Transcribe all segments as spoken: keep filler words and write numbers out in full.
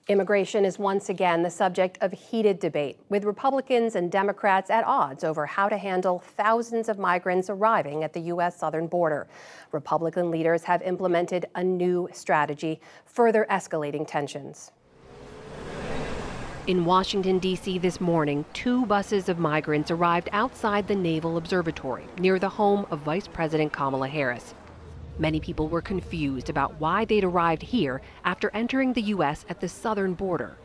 Immigration is once again the subject of heated debate, with Republicans and Democrats at odds over how to handle thousands of migrants arriving at the U S southern border. Republican leaders have implemented a new strategy, further escalating tensions. In Washington, D C this morning, two buses of migrants arrived outside the Naval Observatory, near the home of Vice President Kamala Harris. Many people were confused about why they'd arrived here after entering the U S at the southern border.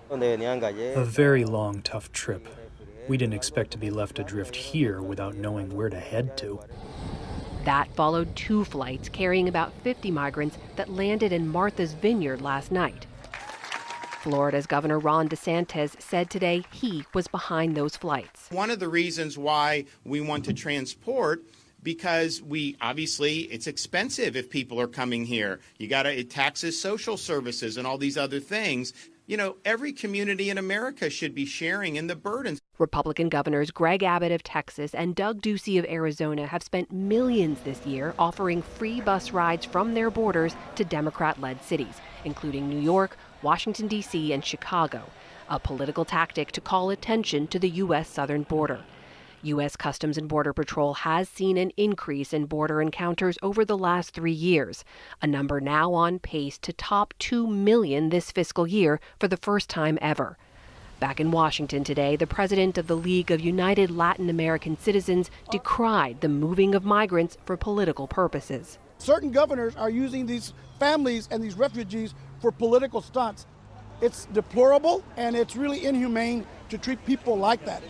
A very long, tough trip. We didn't expect to be left adrift here without knowing where to head to. That followed two flights carrying about fifty migrants that landed in Martha's Vineyard last night. Florida's Governor Ron DeSantis said today he was behind those flights. One of the reasons why we want to transport, because we obviously it's expensive if people are coming here. You got to it taxes social services and all these other things. You know, every community in America should be sharing in the burdens. Republican governors Greg Abbott of Texas and Doug Ducey of Arizona have spent millions this year offering free bus rides from their borders to Democrat-led cities, including New York, Washington, D C, and Chicago, a political tactic to call attention to the U S southern border. U S Customs and Border Patrol has seen an increase in border encounters over the last three years, a number now on pace to top two million this fiscal year for the first time ever. Back in Washington today, the president of the League of United Latin American Citizens decried the moving of migrants for political purposes. Certain governors are using these families and these refugees for political stunts. It's deplorable, and it's really inhumane to treat people like that.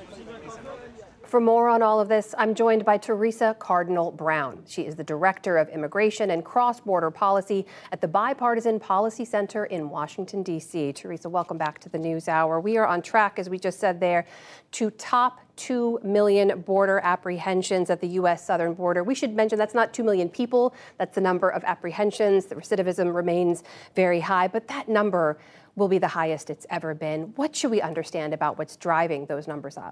For more on all of this, I'm joined by Teresa Cardinal Brown. She is the Director of Immigration and Cross-Border Policy at the Bipartisan Policy Center in Washington, D C. Teresa, welcome back to the News Hour. We are on track, as we just said there, to top two million border apprehensions at the U S southern border. We should mention that's not two million people. That's the number of apprehensions. The recidivism remains very high, but that number will be the highest it's ever been. What should we understand about what's driving those numbers up?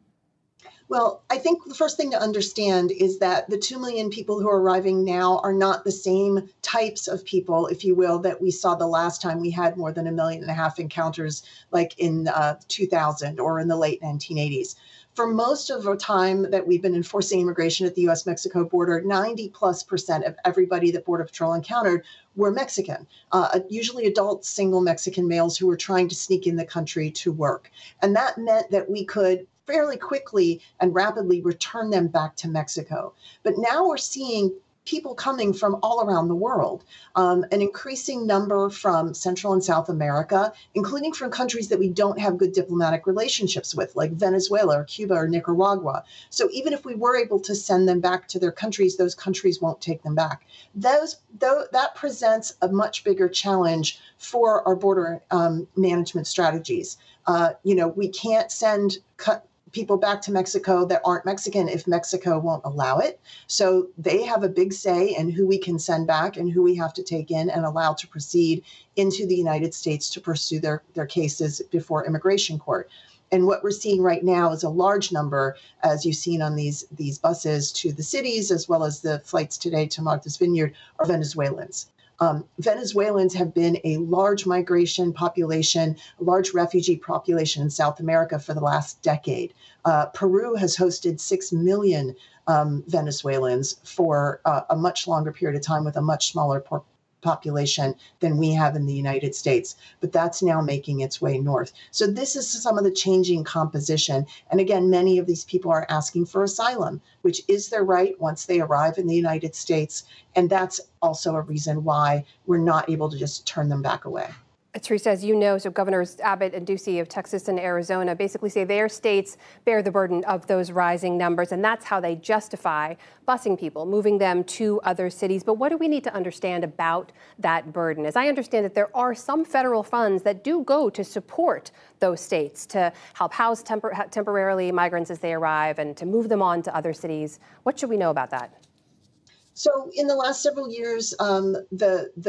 Well, I think the first thing to understand is that the two million people who are arriving now are not the same types of people, if you will, that we saw the last time we had more than a million and a half encounters, like in uh, two thousand or in the late nineteen eighties. For most of the time that we've been enforcing immigration at the U S Mexico border, ninety plus percent of everybody that Border Patrol encountered were Mexican, uh, usually adult single Mexican males who were trying to sneak in the country to work. And that meant that we could fairly quickly and rapidly return them back to Mexico. But now we're seeing people coming from all around the world, um, an increasing number from Central and South America, including from countries that we don't have good diplomatic relationships with, like Venezuela or Cuba or Nicaragua. So even if we were able to send them back to their countries, those countries won't take them back. Those, though, that presents a much bigger challenge for our border um, management strategies. Uh, you know, we can't send cut people back to Mexico that aren't Mexican if Mexico won't allow it. So they have a big say in who we can send back and who we have to take in and allow to proceed into the United States to pursue their, their cases before immigration court. And what we're seeing right now is a large number, as you've seen on these, these buses to the cities, as well as the flights today to Martha's Vineyard, are Venezuelans. Um, Venezuelans have been a large migration population, a large refugee population in South America for the last decade. Uh, Peru has hosted six million um, Venezuelans for uh, a much longer period of time with a much smaller por- population than we have in the United States. But that's now making its way north. So this is some of the changing composition. And again, many of these people are asking for asylum, which is their right once they arrive in the United States. And that's also a reason why we're not able to just turn them back away. Teresa, as you know, so Governors Abbott and Ducey of Texas and Arizona basically say their states bear the burden of those rising numbers, and that's how they justify busing people, moving them to other cities. But what do we need to understand about that burden? As I understand it, there are some federal funds that do go to support those states to help house tempor- temporarily migrants as they arrive and to move them on to other cities. What should we know about that? So in the last several years, um, the the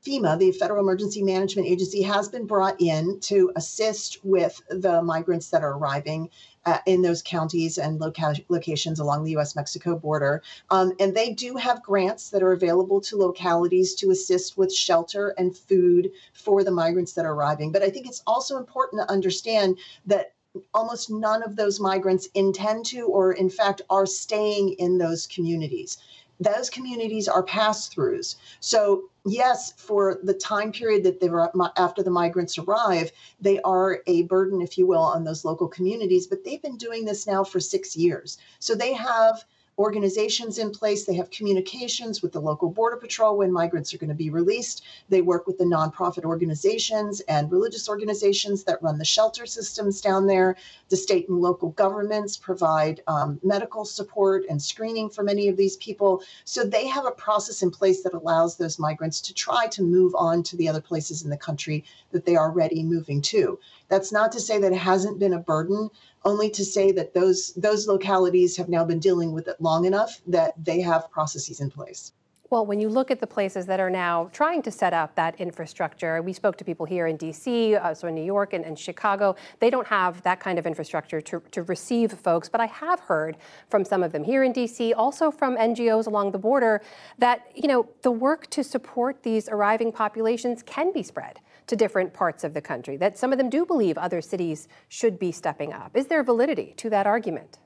FEMA, the Federal Emergency Management Agency, has been brought in to assist with the migrants that are arriving uh, in those counties and loca- locations along the U S Mexico border. Um, and they do have grants that are available to localities to assist with shelter and food for the migrants that are arriving. But I think it's also important to understand that almost none of those migrants intend to, or in fact, are staying in those communities. Those communities are pass-throughs. So yes, for the time period that they were after the migrants arrive, they are a burden, if you will, on those local communities, but they've been doing this now for six years. So they have organizations in place. They have communications with the local border patrol when migrants are going to be released. They work with the nonprofit organizations and religious organizations that run the shelter systems down there. The state and local governments provide um, medical support and screening for many of these people. So they have a process in place that allows those migrants to try to move on to the other places in the country that they are already moving to. That's not to say that it hasn't been a burden, only to say that those those localities have now been dealing with it long enough that they have processes in place. Well, when you look at the places that are now trying to set up that infrastructure, we spoke to people here in D C, uh, so in New York and, and Chicago, they don't have that kind of infrastructure to, to receive folks. But I have heard from some of them here in D C, also from N G Os along the border, that, you know, the work to support these arriving populations can be spread to different parts of the country, that some of them do believe other cities should be stepping up. Is there validity to that argument?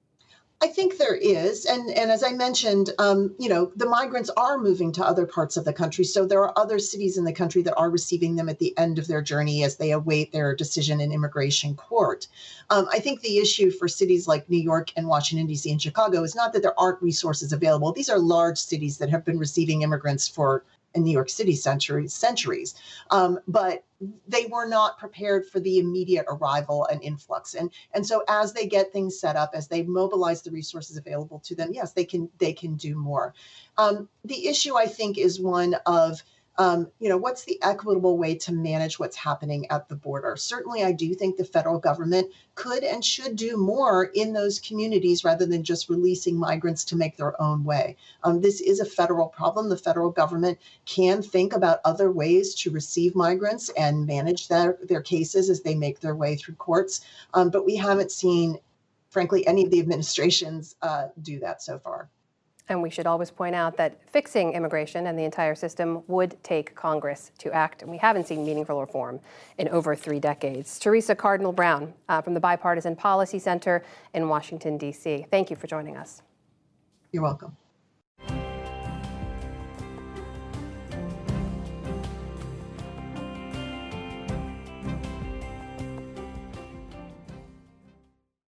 I think there is. And, and as I mentioned, um, you know, the migrants are moving to other parts of the country. So there are other cities in the country that are receiving them at the end of their journey as they await their decision in immigration court. Um, I think the issue for cities like New York and Washington, D C and Chicago is not that there aren't resources available. These are large cities that have been receiving immigrants for in New York City centuries, centuries. Um, but they were not prepared for the immediate arrival and influx. And, and so as they get things set up, as they mobilize the resources available to them, yes, they can they can do more. Um, the issue, I think, is one of Um, you know, what's the equitable way to manage what's happening at the border? Certainly, I do think the federal government could and should do more in those communities rather than just releasing migrants to make their own way. Um, this is a federal problem. The federal government can think about other ways to receive migrants and manage their, their cases as they make their way through courts. Um, but we haven't seen, frankly, any of the administrations uh, do that so far. And we should always point out that fixing immigration and the entire system would take Congress to act. And we haven't seen meaningful reform in over three decades. Teresa Cardinal Brown uh, from the Bipartisan Policy Center in Washington, D C. Thank you for joining us. You're welcome.